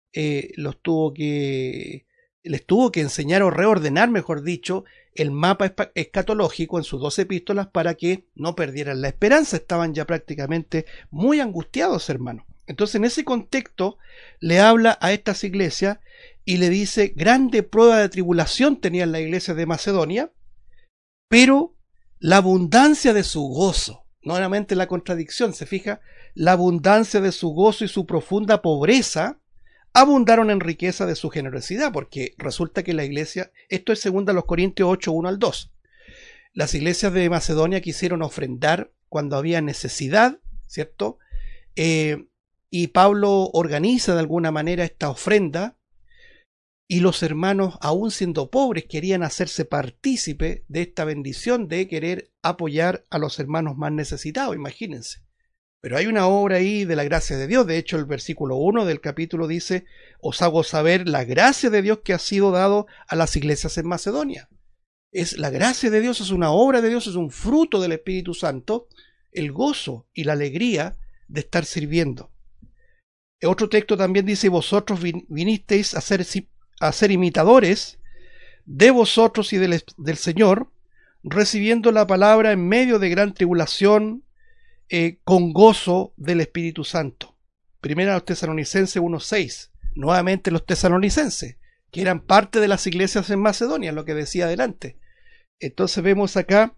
enseñar o reordenar, mejor dicho, el mapa escatológico en sus dos epístolas para que no perdieran la esperanza. Estaban ya prácticamente muy angustiados, hermanos. Entonces, en ese contexto, le habla a estas iglesias y le dice: grande prueba de tribulación tenían las iglesias de Macedonia, pero la abundancia de su gozo, nuevamente la contradicción, se fija, la abundancia de su gozo y su profunda pobreza abundaron en riqueza de su generosidad, porque resulta que la iglesia, esto es segunda los Corintios 8, 1 al 2, las iglesias de Macedonia quisieron ofrendar cuando había necesidad, ¿cierto? Y Pablo organiza de alguna manera esta ofrenda, y los hermanos, aún siendo pobres, querían hacerse partícipe de esta bendición de querer apoyar a los hermanos más necesitados, imagínense. Pero hay una obra ahí de la gracia de Dios. De hecho, el versículo 1 del capítulo dice: os hago saber la gracia de Dios que ha sido dado a las iglesias en Macedonia. Es la gracia de Dios, es una obra de Dios, es un fruto del Espíritu Santo, el gozo y la alegría de estar sirviendo. Otro texto también dice: vosotros vinisteis a ser imitadores de vosotros y del Señor, recibiendo la palabra en medio de gran tribulación, con gozo del Espíritu Santo. Primera a los Tesalonicenses 1:6. Nuevamente los tesalonicenses, que eran parte de las iglesias en Macedonia, lo que decía adelante. Entonces vemos acá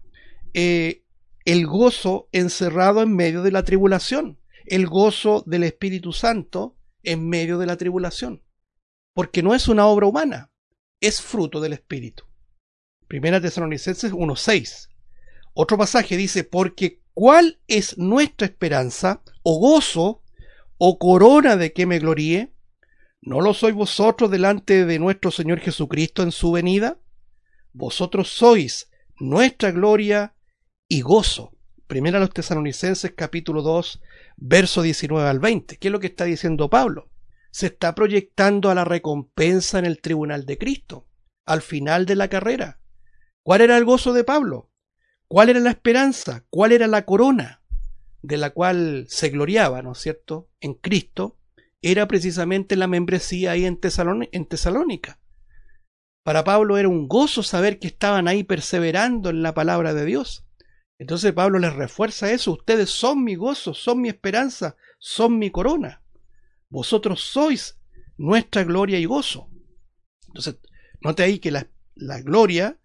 el gozo encerrado en medio de la tribulación, el gozo del Espíritu Santo en medio de la tribulación, porque no es una obra humana, es fruto del Espíritu. Primera Tesalonicenses 1:6. Otro pasaje dice: porque ¿cuál es nuestra esperanza, o gozo, o corona de que me gloríe? ¿No lo sois vosotros delante de nuestro Señor Jesucristo en su venida? Vosotros sois nuestra gloria y gozo. Primera a los Tesalonicenses capítulo 2, verso 19 al 20. ¿Qué es lo que está diciendo Pablo? Se está proyectando a la recompensa en el tribunal de Cristo, al final de la carrera. ¿Cuál era el gozo de Pablo? ¿Cuál era la esperanza? ¿Cuál era la corona de la cual se gloriaba, ¿no es cierto?, en Cristo? Era precisamente la membresía ahí en Tesalónica. Para Pablo era un gozo saber que estaban ahí perseverando en la palabra de Dios. Entonces Pablo les refuerza eso: ustedes son mi gozo, son mi esperanza, son mi corona. Vosotros sois nuestra gloria y gozo. Entonces, note ahí que la gloria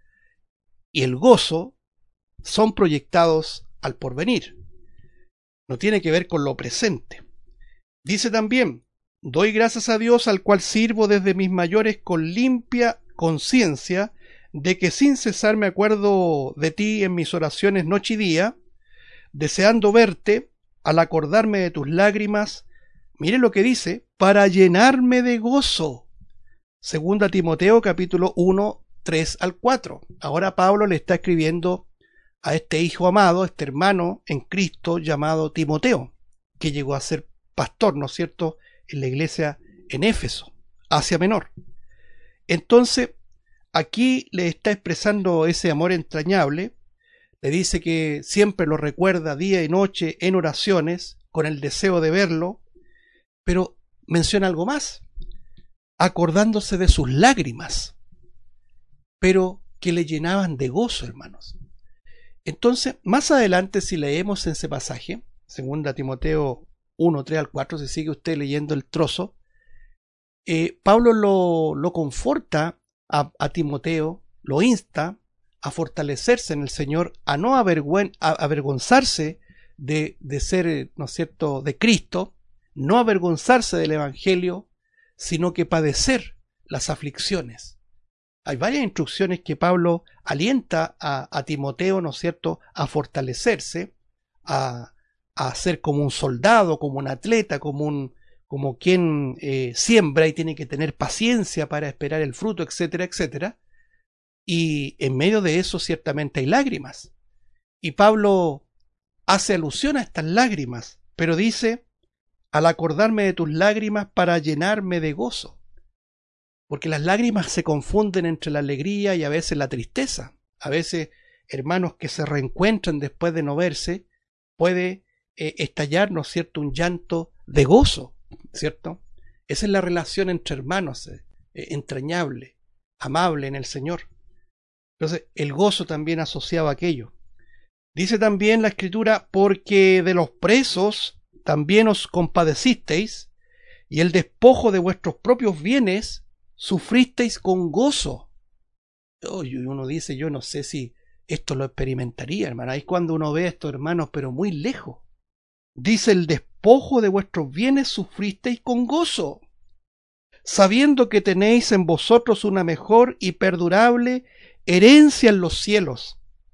y el gozo son proyectados al porvenir. No tiene que ver con lo presente. Dice también: doy gracias a Dios, al cual sirvo desde mis mayores con limpia conciencia, de que sin cesar me acuerdo de ti en mis oraciones noche y día, deseando verte, al acordarme de tus lágrimas. Mire lo que dice: para llenarme de gozo. Segunda Timoteo capítulo 1, 3 al 4. Ahora Pablo le está escribiendo a este hijo amado, este hermano en Cristo llamado Timoteo, que llegó a ser pastor, ¿no es cierto?, en la iglesia en Éfeso, Asia Menor. Entonces, aquí le está expresando ese amor entrañable. Le dice que siempre lo recuerda día y noche en oraciones, con el deseo de verlo, pero menciona algo más: acordándose de sus lágrimas, pero que le llenaban de gozo, hermanos. Entonces, más adelante, si leemos en ese pasaje, 2 Timoteo 1, 3 al 4, si sigue usted leyendo el trozo, Pablo lo conforta a Timoteo, lo insta a fortalecerse en el Señor, a no avergonzarse de ser, ¿no es cierto?, de Cristo, no avergonzarse del Evangelio, sino que padecer las aflicciones. Hay varias instrucciones que Pablo alienta a Timoteo, ¿no es cierto?, a fortalecerse, a ser como un soldado, como un atleta, como quien siembra y tiene que tener paciencia para esperar el fruto, etcétera, etcétera. Y en medio de eso ciertamente hay lágrimas. Y Pablo hace alusión a estas lágrimas, pero dice, al acordarme de tus lágrimas para llenarme de gozo. Porque las lágrimas se confunden entre la alegría y a veces la tristeza. A veces hermanos que se reencuentran después de no verse, puede estallar, ¿no es cierto?, un llanto de gozo, ¿cierto? Esa es la relación entre hermanos, entrañable, amable en el Señor. Entonces, el gozo también asociado a aquello. Dice también la Escritura, porque de los presos también os compadecisteis, y el despojo de vuestros propios bienes sufristeis con gozo. Y uno dice, yo no sé si esto lo experimentaría, hermano. Ahí es cuando uno ve a estos hermanos, pero muy lejos. Dice, el despojo de vuestros bienes sufristeis con gozo, sabiendo que tenéis en vosotros una mejor y perdurable herencia en los cielos.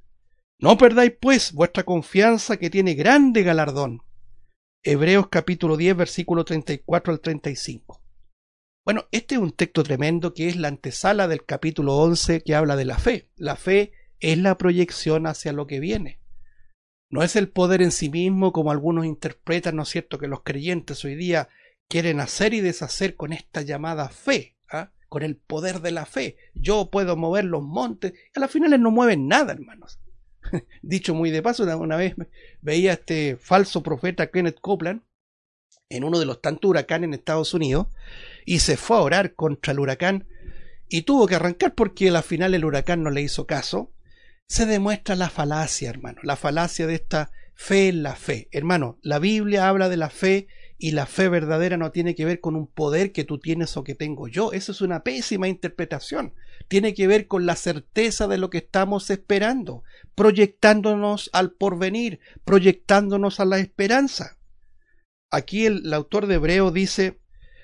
No perdáis pues vuestra confianza, que tiene grande galardón. Hebreos capítulo 10, versículo 34 al 35. Bueno, este es un texto tremendo que es la antesala del capítulo 11 que habla de la fe. La fe es la proyección hacia lo que viene. No es el poder en sí mismo como algunos interpretan, ¿no es cierto?, que los creyentes hoy día quieren hacer y deshacer con esta llamada fe, con el poder de la fe. Yo puedo mover los montes, y a las finales no mueven nada, hermanos. Dicho muy de paso, una vez veía a este falso profeta Kenneth Copeland en uno de los tantos huracanes en Estados Unidos, y se fue a orar contra el huracán y tuvo que arrancar porque al final el huracán no le hizo caso. Se demuestra la falacia, hermano, la falacia de esta fe en la fe. Hermano, la Biblia habla de la fe, y la fe verdadera no tiene que ver con un poder que tú tienes o que tengo yo. Eso es una pésima interpretación. Tiene que ver con la certeza de lo que estamos esperando, proyectándonos al porvenir, proyectándonos a la esperanza. Aquí el autor de Hebreos dice,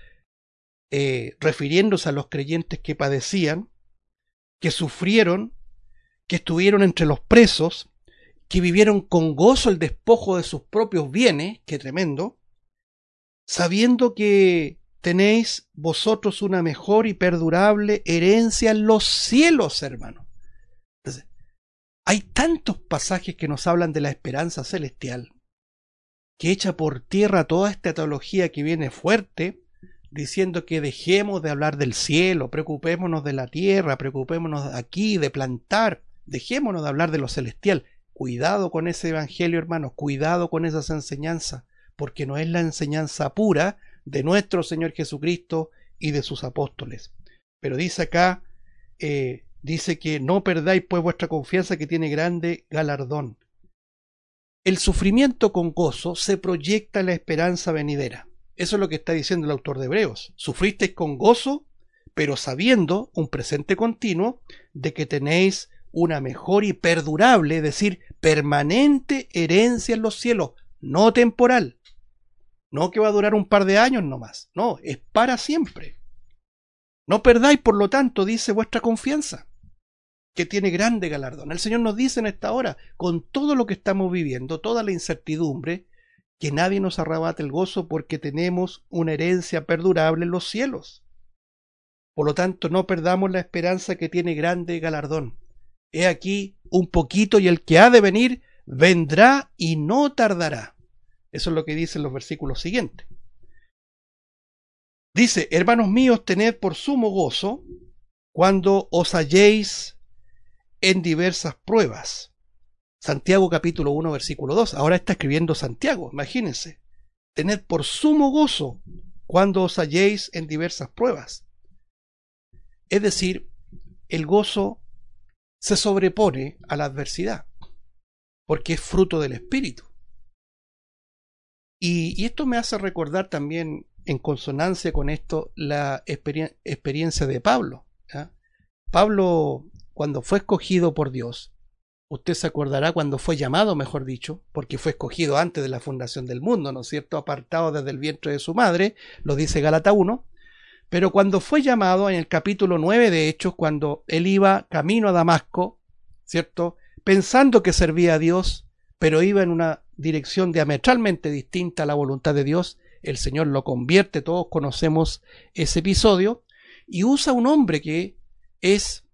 refiriéndose a los creyentes que padecían, que sufrieron, que estuvieron entre los presos, que vivieron con gozo el despojo de sus propios bienes, qué tremendo, sabiendo que tenéis vosotros una mejor y perdurable herencia en los cielos, hermano. Entonces, hay tantos pasajes que nos hablan de la esperanza celestial, que echa por tierra toda esta teología que viene fuerte, diciendo que dejemos de hablar del cielo, preocupémonos de la tierra, preocupémonos aquí de plantar, dejémonos de hablar de lo celestial. Cuidado con ese evangelio, hermanos, cuidado con esas enseñanzas, porque no es la enseñanza pura de nuestro Señor Jesucristo y de sus apóstoles. Pero dice acá, dice que no perdáis pues vuestra confianza, que tiene grande galardón. El sufrimiento con gozo se proyecta en la esperanza venidera. Eso es lo que está diciendo el autor de Hebreos. Sufristeis con gozo, pero sabiendo, un presente continuo, de que tenéis una mejor y perdurable, es decir, permanente herencia en los cielos, no temporal. No que va a durar un par de años nomás, no, es para siempre. No perdáis, por lo tanto, dice, vuestra confianza, que tiene grande galardón. El Señor nos dice en esta hora, con todo lo que estamos viviendo, toda la incertidumbre, que nadie nos arrebate el gozo, porque tenemos una herencia perdurable en los cielos. Por lo tanto, no perdamos la esperanza, que tiene grande galardón. He aquí un poquito, y el que ha de venir vendrá y no tardará. Eso es lo que dicen los versículos siguientes. Dice, hermanos míos, tened por sumo gozo cuando os halléis en diversas pruebas. Santiago capítulo 1 versículo 2. Ahora está escribiendo Santiago, imagínense. Tened por sumo gozo cuando os halléis en diversas pruebas. Es decir, el gozo se sobrepone a la adversidad, porque es fruto del Espíritu. Y esto me hace recordar también, en consonancia con esto, la experiencia de Pablo. Pablo, cuando fue escogido por Dios, usted se acordará cuando fue llamado, mejor dicho, porque fue escogido antes de la fundación del mundo, ¿no es cierto?, apartado desde el vientre de su madre, lo dice Gálatas 1, Pero cuando fue llamado en el capítulo 9 de Hechos, cuando él iba camino a Damasco, ¿cierto? Pensando que servía a Dios, pero iba en una dirección diametralmente distinta a la voluntad de Dios, el Señor lo convierte, todos conocemos ese episodio, y usa un hombre que es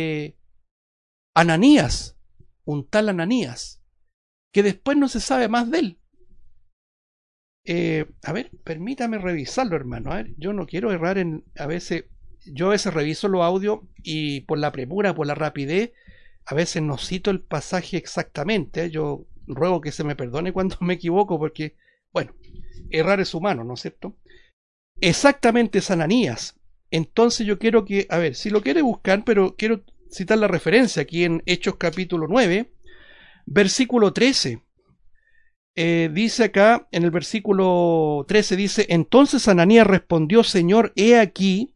Ananías, un tal Ananías, que después no se sabe más de él. A ver, permítame revisarlo, hermano. A ver, yo no quiero errar yo a veces reviso los audios y por la premura, por la rapidez, a veces no cito el pasaje exactamente. Yo ruego que se me perdone cuando me equivoco porque, bueno, errar es humano, ¿no es cierto? Exactamente es Ananías. Entonces yo quiero que, a ver, si lo quiere buscar, pero quiero citar la referencia aquí en Hechos capítulo 9, versículo 13. Dice acá en el versículo 13, dice, entonces Ananías respondió, Señor, he aquí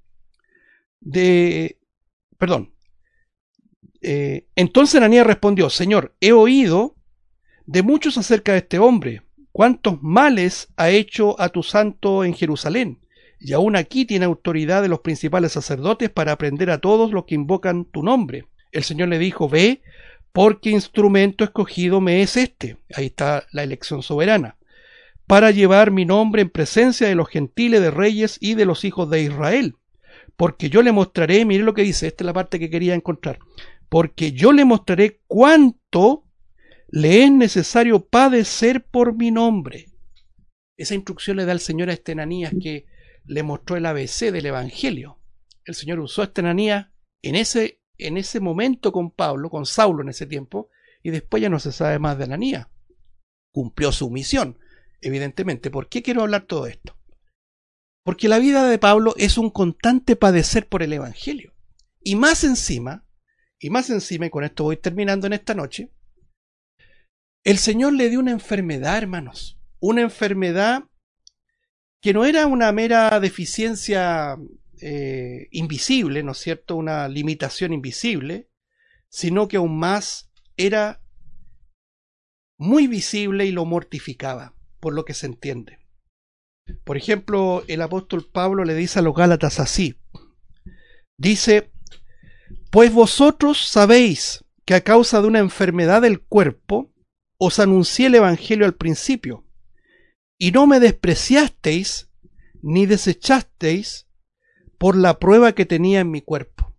entonces Ananías respondió, Señor, he oído de muchos acerca de este hombre, cuántos males ha hecho a tu santo en Jerusalén, y aún aquí tiene autoridad de los principales sacerdotes para prender a todos los que invocan tu nombre. El Señor le dijo, ve, porque instrumento escogido me es este, ahí está la elección soberana, para llevar mi nombre en presencia de los gentiles, de reyes y de los hijos de Israel, porque yo le mostraré, mire lo que dice, esta es la parte que quería encontrar, porque yo le mostraré cuánto le es necesario padecer por mi nombre. Esa instrucción le da el Señor a este Ananías que le mostró el ABC del Evangelio. El Señor usó a este Ananías en ese momento con Pablo, con Saulo en ese tiempo, y después ya no se sabe más de Ananías. Cumplió su misión, evidentemente. ¿Por qué quiero hablar todo esto? Porque la vida de Pablo es un constante padecer por el Evangelio. Y más encima, y con esto voy terminando en esta noche, el Señor le dio una enfermedad, hermanos. Una enfermedad que no era una mera deficiencia invisible, ¿no es cierto? Una limitación invisible, sino que aún más era muy visible y lo mortificaba, por lo que se entiende. Por ejemplo, el apóstol Pablo le dice a los Gálatas así, dice, pues vosotros sabéis que a causa de una enfermedad del cuerpo os anuncié el Evangelio al principio, y no me despreciasteis ni desechasteis por la prueba que tenía en mi cuerpo.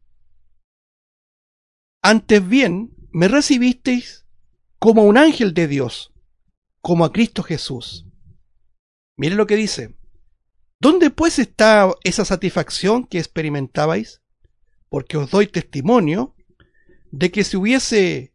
Antes bien, me recibisteis como un ángel de Dios, como a Cristo Jesús. Mire lo que dice. ¿Dónde pues está esa satisfacción que experimentabais? Porque os doy testimonio de que si hubieseis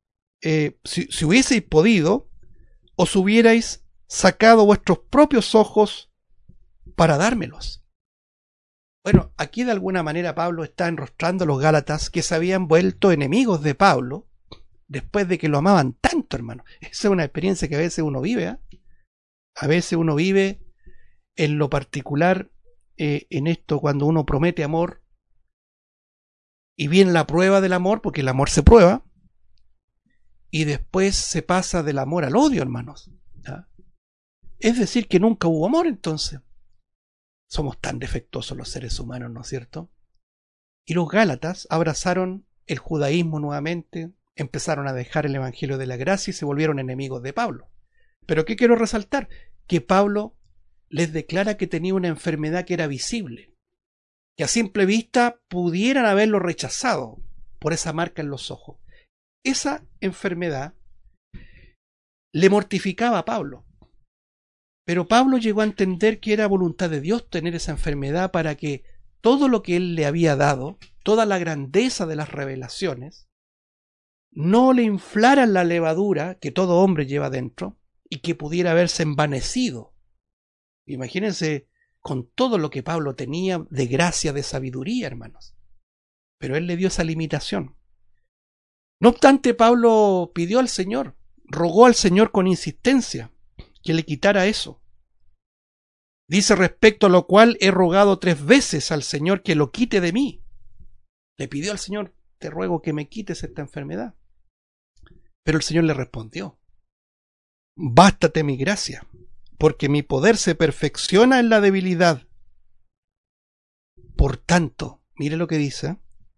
podido, os hubierais sacado vuestros propios ojos para dármelos. Bueno, aquí de alguna manera Pablo está enrostrando a los Gálatas que se habían vuelto enemigos de Pablo después de que lo amaban tanto, hermano. Esa es una experiencia que a veces uno vive, ¿eh? A veces uno vive en lo particular, en esto cuando uno promete amor y viene la prueba del amor, porque el amor se prueba, y después se pasa del amor al odio, hermanos. ¿Ah? Es decir, que nunca hubo amor entonces. Somos tan defectuosos los seres humanos, ¿no es cierto? Y los Gálatas abrazaron el judaísmo nuevamente, empezaron a dejar el evangelio de la gracia y se volvieron enemigos de Pablo. Pero ¿qué quiero resaltar? Que Pablo les declara que tenía una enfermedad que era visible, que a simple vista pudieran haberlo rechazado por esa marca en los ojos. Esa enfermedad le mortificaba a Pablo. Pero Pablo llegó a entender que era voluntad de Dios tener esa enfermedad para que todo lo que él le había dado, toda la grandeza de las revelaciones, no le inflaran la levadura que todo hombre lleva dentro y que pudiera verse envanecido. Imagínense con todo lo que Pablo tenía de gracia, de sabiduría, hermanos. Pero él le dio esa limitación. No obstante, Pablo pidió al Señor, rogó al Señor con insistencia que le quitara eso. Dice, respecto a lo cual he rogado 3 veces al Señor que lo quite de mí. Le pidió al Señor, te ruego que me quites esta enfermedad. Pero el Señor le respondió, bástate mi gracia, porque mi poder se perfecciona en la debilidad. Por tanto, mire lo que dice.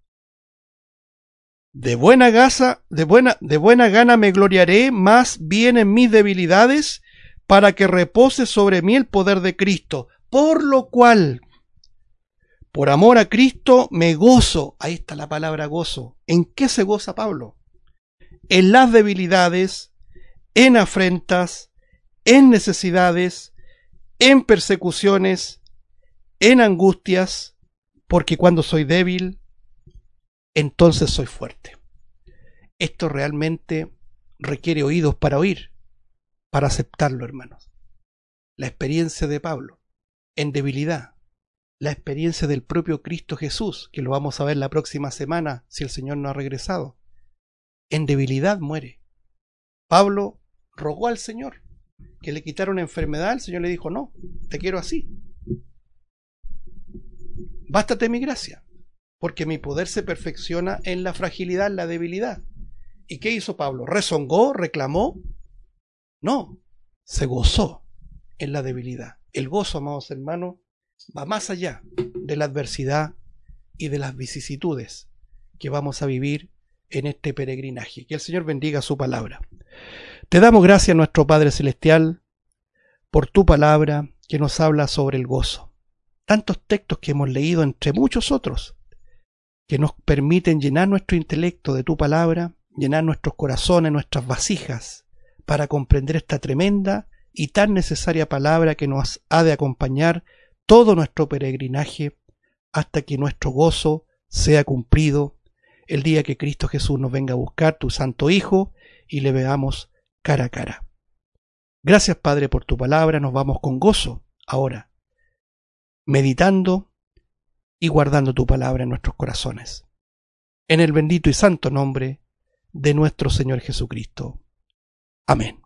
De buena gana me gloriaré más bien en mis debilidades, para que repose sobre mí el poder de Cristo. Por lo cual, por amor a Cristo, me gozo. Ahí está la palabra gozo. ¿En qué se goza Pablo? En las debilidades, en afrentas, en necesidades, en persecuciones, en angustias, porque cuando soy débil, entonces soy fuerte. Esto realmente requiere oídos para oír, para aceptarlo, hermanos. La experiencia de Pablo en debilidad, la experiencia del propio Cristo Jesús, que lo vamos a ver la próxima semana si el Señor no ha regresado. En debilidad muere. Pablo rogó al Señor que le quitara una enfermedad. El Señor le dijo: no, te quiero así. Bástate mi gracia, porque mi poder se perfecciona en la fragilidad, en la debilidad. ¿Y qué hizo Pablo? ¿Rezongó? ¿Reclamó? No, se gozó en la debilidad. El gozo, amados hermanos, va más allá de la adversidad y de las vicisitudes que vamos a vivir en este peregrinaje. Que el Señor bendiga su palabra. Te damos gracias, nuestro Padre Celestial, por tu palabra que nos habla sobre el gozo. Tantos textos que hemos leído, entre muchos otros, que nos permiten llenar nuestro intelecto de tu palabra, llenar nuestros corazones, nuestras vasijas, para comprender esta tremenda y tan necesaria palabra que nos ha de acompañar todo nuestro peregrinaje hasta que nuestro gozo sea cumplido el día que Cristo Jesús nos venga a buscar, tu Santo Hijo, y le veamos cara a cara. Gracias, Padre, por tu palabra. Nos vamos con gozo ahora, meditando y guardando tu palabra en nuestros corazones. En el bendito y santo nombre de nuestro Señor Jesucristo. Amén.